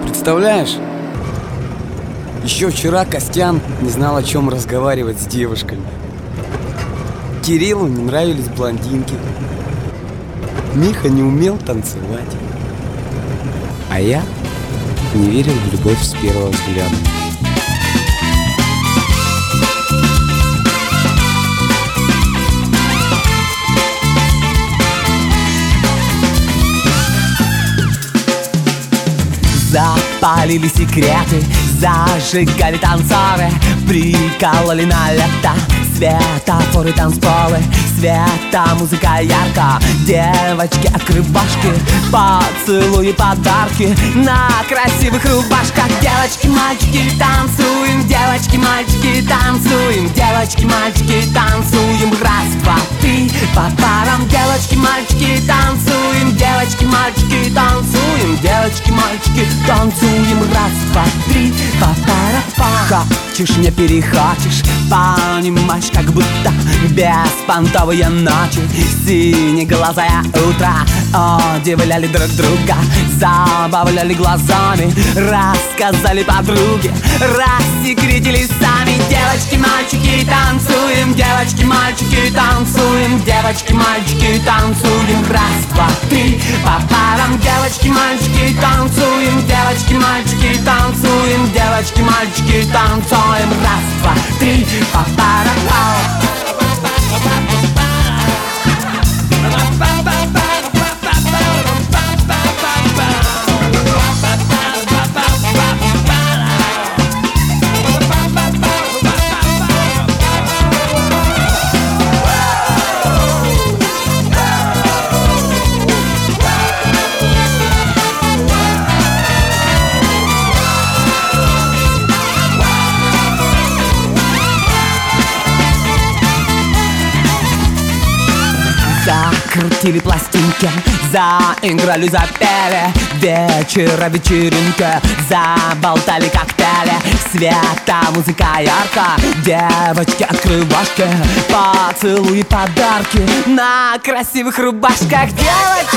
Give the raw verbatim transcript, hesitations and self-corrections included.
Представляешь? Еще вчера Костян не знал, о чем разговаривать с девушками. Кириллу не нравились блондинки. Миха не умел танцевать. А я не верил в любовь с первого взгляда. Запалили секреты, зажигали танцоры, прикололи на лето светофоры, танцполы, света, музыка ярко. Девочки, открывашки, поцелуи, подарки на красивых рубашках. Девочки, мальчики, танцуем, девочки, мальчики, танцуем, девочки, мальчики, танцуем. Раз, два, три, по парам. Девочки, мальчики, танцуем, девочки, мальчики, танцуем, девочки, мальчики, танцуем. Раз, два, три, по парам. Хочешь, не перехочешь, понимаешь, как будто беспонтовые ночи, синеглазое утро удивляли друг друга, забавляли глазами, рассказали подруги, рассекретили сами. Девочки, мальчики, танцуем, девочки, мальчики, танцуем, девочки, мальчики, танцуем. Раз, два, три, по парам. Девочки, мальчики, танцуем, девочки, мальчики, танцуем, девочки, мальчики, танцуем. Раз, два, три, по парам. Закрутили пластинки, заиграли, запели, вечера, вечеринка, заболтали коктейли, света, музыка ярко. Девочки, открывашки, поцелуи, подарки на красивых рубашках. Девочки,